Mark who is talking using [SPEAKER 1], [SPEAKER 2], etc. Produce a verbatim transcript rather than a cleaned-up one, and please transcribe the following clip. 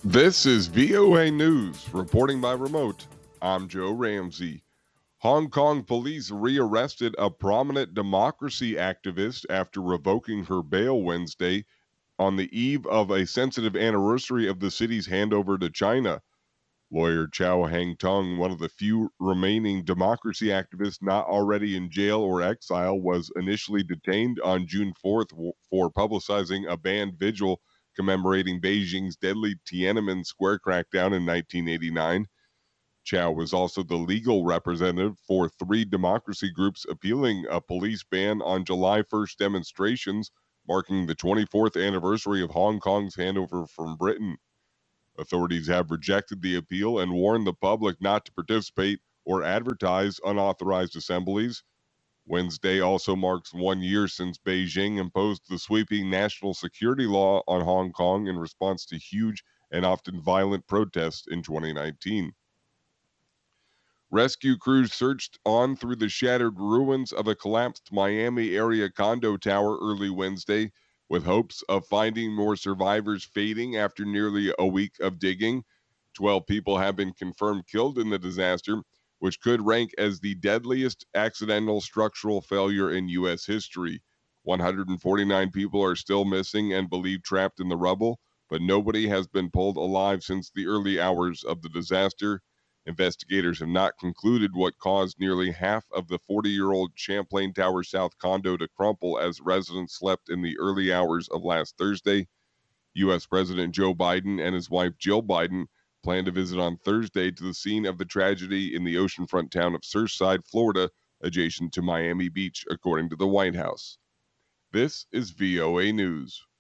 [SPEAKER 1] This is V O A News, reporting by remote. I'm Joe Ramsey. Hong Kong police rearrested a prominent democracy activist after revoking her bail Wednesday on the eve of a sensitive anniversary of the city's handover to China. Lawyer Chow Hang Tung, one of the few remaining democracy activists not already in jail or exile, was initially detained on June fourth for publicizing a banned vigil commemorating Beijing's deadly Tiananmen Square crackdown in nineteen eighty-nine. Chow was also the legal representative for three democracy groups appealing a police ban on July first demonstrations marking the twenty-fourth anniversary of Hong Kong's handover from Britain. Authorities have rejected the appeal and warned the public not to participate or advertise unauthorized assemblies. Wednesday also marks one year since Beijing imposed the sweeping national security law on Hong Kong in response to huge and often violent protests in twenty nineteen. Rescue crews searched on through the shattered ruins of a collapsed Miami area condo tower early Wednesday, with hopes of finding more survivors fading after nearly a week of digging. twelve people have been confirmed killed in the disaster, which could rank as the deadliest accidental structural failure in U S history. one hundred forty-nine people are still missing and believed trapped in the rubble, but nobody has been pulled alive since the early hours of the disaster. Investigators have not concluded what caused nearly half of the forty-year-old Champlain Tower South condo to crumple as residents slept in the early hours of last Thursday. U S. President Joe Biden and his wife Jill Biden plan to visit on Thursday to the scene of the tragedy in the oceanfront town of Surfside, Florida, adjacent to Miami Beach, according to the White House. This is V O A News.